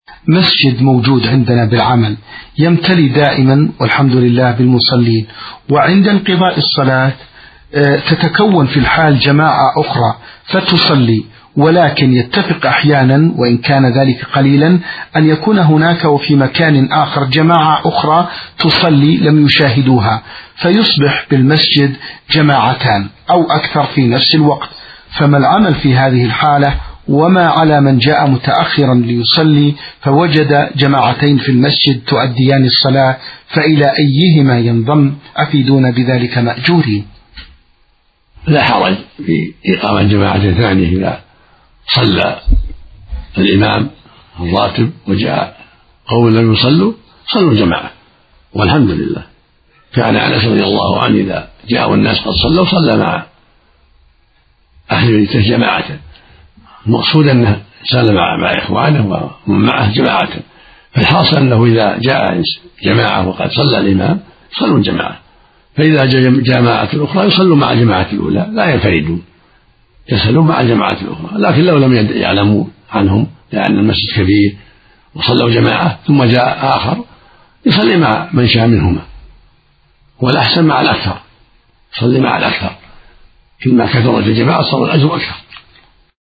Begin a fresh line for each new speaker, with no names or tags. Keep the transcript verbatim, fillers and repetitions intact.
مسجد موجود عندنا بالعمل يمتلي دائما والحمد لله بالمصلين، وعند انقضاء الصلاة تتكون في الحال جماعة أخرى فتصلي، ولكن يتفق أحيانا وإن كان ذلك قليلا أن يكون هناك وفي مكان آخر جماعة أخرى تصلي لم يشاهدوها، فيصبح بالمسجد جماعتان أو أكثر في نفس الوقت. فما العمل في هذه الحالة؟ وما على من جاء متأخرا ليصلي فوجد جماعتين في المسجد تؤديان الصلاة، فإلى أيهما ينضم؟ أفيدون بذلك مأجورين.
لا حرج في إقامة جماعة ثانية إذا صلى الإمام الراتب وجاء قوم لم يصلوا صلوا جماعة والحمد لله. كان أنس رضي الله عنه إذا جاء الناس قد صلوا صلى مع أهل بيته جماعة. المقصود أنه صلى مع إخوانه ومن معه جماعة، فالحاصل أنه إذا جاء جماعة وقد صلى الإمام صلوا جماعة، فإذا جاء جماعة الأخرى يصلوا مع الجماعة الأولى لا ينفردون، يصلوا مع الجماعة الأخرى. لكن لو لم يعلموا عنهم لأن المسجد كبير وصلوا جماعة ثم جاء آخر يصلي مع من شاء منهما، والأحسن مع الأكثر، يصلي مع الأكثر، كلما كثرت الجماعة صار الأجر أكثر.